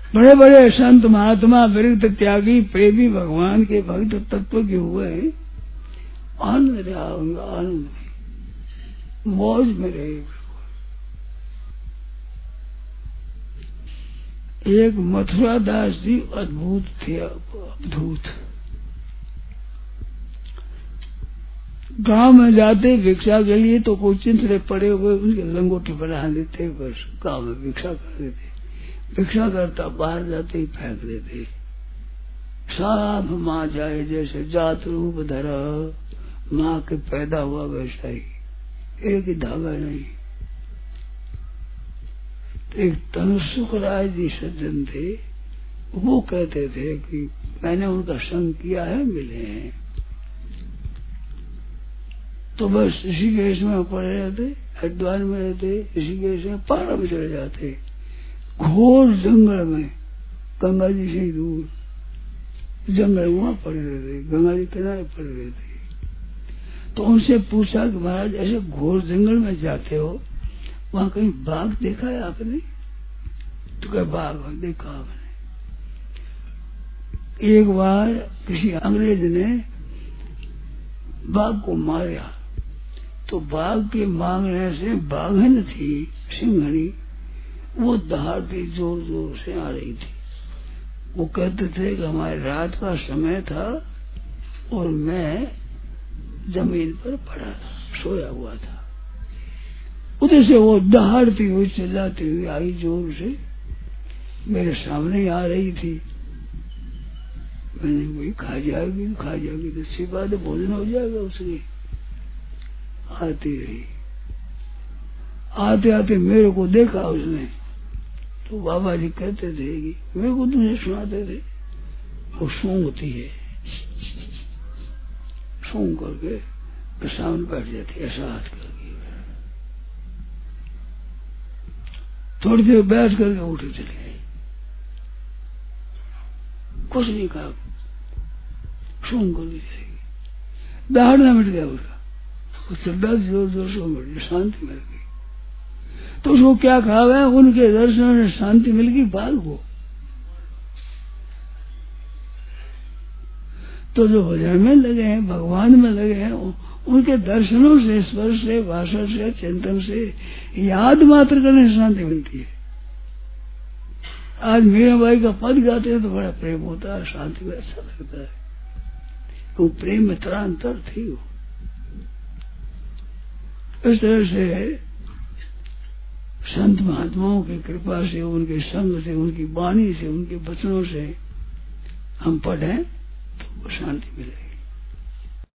बड़े बड़े संत महात्मा विरक्त त्यागी प्रेमी भगवान के भक्त तत्व के हुए आनंद रहा होगा, आनंद में मौज में रहे। एक मथुरा दास जी अद्भुत थे, अद्भुत। गांव में जाते भिक्षा के लिए तो कोई चिंतले पड़े हुए उनके लंगोटे बना लेते, बस गांव में भिक्षा कर देते। भिक्षा करता बाहर जाते ही फेंक देते। साफ माँ जाए जैसे जात रूप धरा, माँ के पैदा हुआ वैसा ही, एक ही धागा नहीं। एक तनुसुख राय जी सज्जन थे, वो कहते थे कि मैंने उनका संग किया है, मिले हैं, तो बस ऋषिकेश में पड़े रहते, हरिद्वार में रहते, ऋषिकेश में पहाड़ में चले जाते, घोर जंगल में, गंगा जी से दूर जंगल, वहां पड़े रहते, गंगा जी किनारे पड़े रहते। तो उनसे पूछा कि महाराज ऐसे घोर जंगल में जाते हो, वहां कहीं बाघ देखा है आपने? तो क्या बाघ देखा आपने? एक बार किसी अंग्रेज ने बाघ को मारा, तो बाघ के मांगने से बाघन थी सिंहनी, वो दहाड़ती जोर जोर से आ रही थी। वो कहते थे कि हमारे रात का समय था और मैं जमीन पर पड़ा था, सोया हुआ था। उधर से वो दहाड़ती हुई चिल्लाती हुई आई, जोर से मेरे सामने आ रही थी। मैंने वही खा जाएगी तो अच्छी बात है, भोजन हो जाएगा उसके। आती रही, आते आते मेरे को देखा उसने, तो बाबा जी कहते थे कि मेरे को तुझे सुनाते थे, वो सूंघती है, सूंघ करके सामने बैठ जाती, ऐसा हाथ करके। थोड़ी देर बैठ करके उठे चले गए, कुछ नहीं कहा, सूंघ कर दी जाएगी। दहाड़ना मिट गया उसका, उससे 10 जोर जोर से मिट गई, शांति मिल गई। तो उसको क्या कहा है, उनके दर्शन से शांति मिल गई बाल को। तो जो भजन में लगे हैं, भगवान में लगे हैं, उनके दर्शनों से, स्पर्श से, भाषण से, चिंतन से, याद मात्र करने से शांति मिलती है। आज मीराबाई का पद गाते हैं तो बड़ा प्रेम होता है, शांति में अच्छा लगता है। वो प्रेम में तरांतर थी। वो इस तरह से संत महात्माओं की कृपा से, उनके संग से, उनकी वाणी से, उनके वचनों से हम पढ़ें तो शांति मिलेगी।